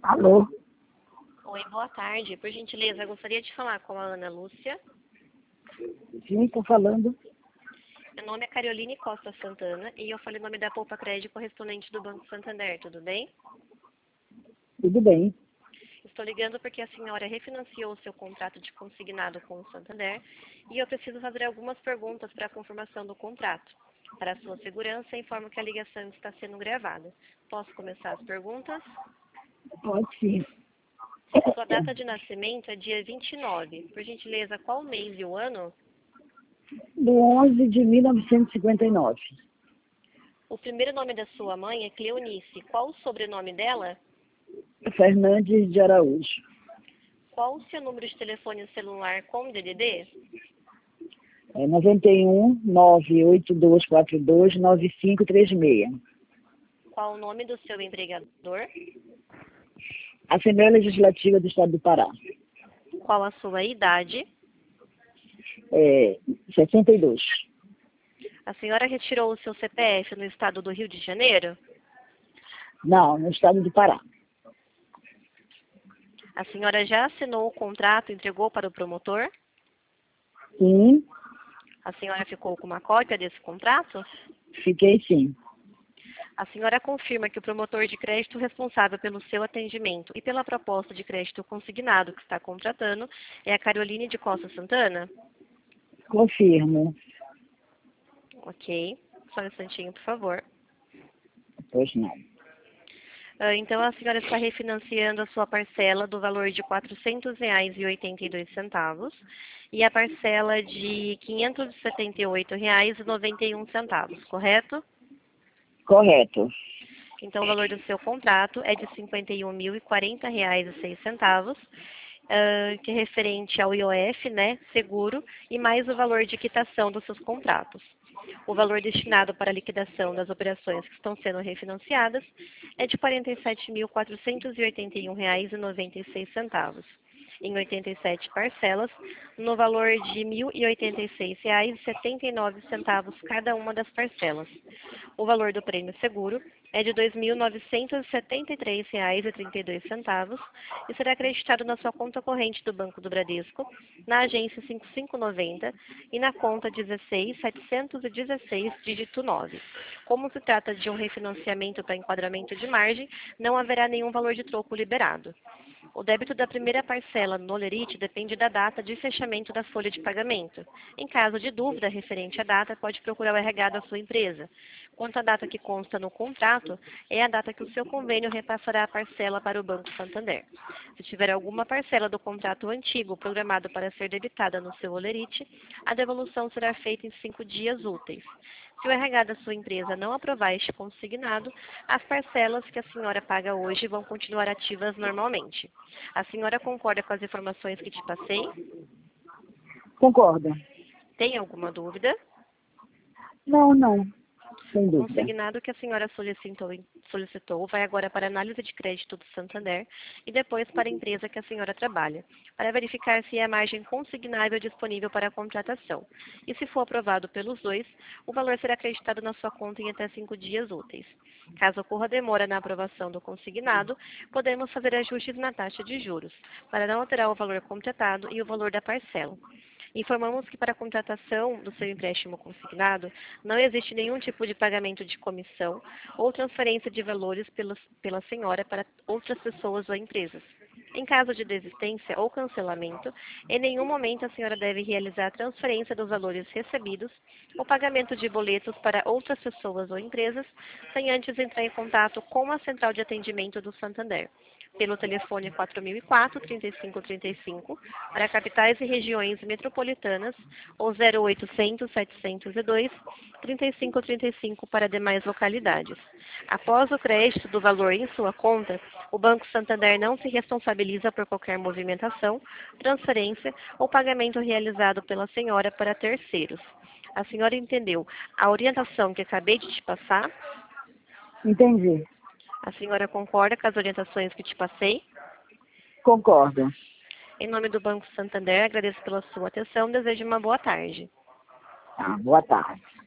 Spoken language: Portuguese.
Alô? Oi, boa tarde. Por gentileza, gostaria de falar com a Ana Lúcia. Sim, estou falando. Meu nome é Caroline Costa Santana e eu falei o nome da Poupa Crédito correspondente do Banco Santander, tudo bem? Tudo bem. Estou ligando porque a senhora refinanciou o seu contrato de consignado com o Santander e eu preciso fazer algumas perguntas para a confirmação do contrato. Para a sua segurança, informo que a ligação está sendo gravada. Posso começar as perguntas? Pode sim. Sua data de nascimento é dia 29. Por gentileza, qual o mês e o ano? Do 11 de 1959. O primeiro nome da sua mãe é Cleonice. Qual o sobrenome dela? Fernandes de Araújo. Qual o seu número de telefone celular com DDD? É 91 98242 9536. Qual o nome do seu empregador? Assembleia Legislativa do Estado do Pará. Qual a sua idade? 62. A senhora retirou o seu CPF no estado do Rio de Janeiro? Não, no Estado do Pará. A senhora já assinou o contrato e entregou para o promotor? Sim, A senhora ficou com uma cópia desse contrato? fiquei sim. A senhora confirma que o promotor de crédito responsável pelo seu atendimento e pela proposta de crédito consignado que está contratando é a Caroline de Costa Santana? Confirmo. Ok. Só um instantinho, por favor. Pois não. Então, a senhora está refinanciando a sua parcela do valor de R$ 400,82 e a parcela de R$ 578,91, correto? Correto. Então, o valor do seu contrato é de R$ 51.040,06, que é referente ao IOF, né, seguro, e mais o valor de quitação dos seus contratos. O valor destinado para a liquidação das operações que estão sendo refinanciadas é de R$ 47.481,96, em 87 parcelas, no valor de R$ 1.086,79 cada uma das parcelas. O valor do prêmio seguro é de R$ 2.973,32 e será acreditado na sua conta corrente do Banco do Bradesco, na agência 5590 e na conta 16716, dígito 9. Como se trata de um refinanciamento para enquadramento de margem, não haverá nenhum valor de troco liberado. O débito da primeira parcela no Olerite depende da data de fechamento da folha de pagamento. Em caso de dúvida referente à data, pode procurar o RH da sua empresa. Quanto à data que consta no contrato, é a data que o seu convênio repassará a parcela para o Banco Santander. Se tiver alguma parcela do contrato antigo programado para ser debitada no seu Olerite, a devolução será feita em 5 dias úteis. Se o RH da sua empresa não aprovar este consignado, as parcelas que a senhora paga hoje vão continuar ativas normalmente. A senhora concorda com as informações que te passei? Concordo. Tem alguma dúvida? Não. Sem O dúvida. consignado que a senhora solicitou vai agora para a análise de crédito do Santander e depois para a empresa que a senhora trabalha, para verificar se é a margem consignável disponível para a contratação. E se for aprovado pelos dois, o valor será acreditado na sua conta em até 5 dias úteis. Caso ocorra demora na aprovação do consignado, podemos fazer ajustes na taxa de juros, para não alterar o valor contratado e o valor da parcela. Informamos que para a contratação do seu empréstimo consignado, não existe nenhum tipo de pagamento de comissão ou transferência de valores pela senhora para outras pessoas ou empresas. Em caso de desistência ou cancelamento, em nenhum momento a senhora deve realizar a transferência dos valores recebidos ou pagamento de boletos para outras pessoas ou empresas, sem antes entrar em contato com a central de atendimento do Santander, pelo telefone 4004-3535, para capitais e regiões metropolitanas, ou 0800-702-3535 para demais localidades. Após o crédito do valor em sua conta, o Banco Santander não se responsabiliza por qualquer movimentação, transferência ou pagamento realizado pela senhora para terceiros. A senhora entendeu a orientação que acabei de te passar? Entendi. A senhora concorda com as orientações que te passei? Concordo. Em nome do Banco Santander, agradeço pela sua atenção e desejo uma boa tarde. Boa tarde.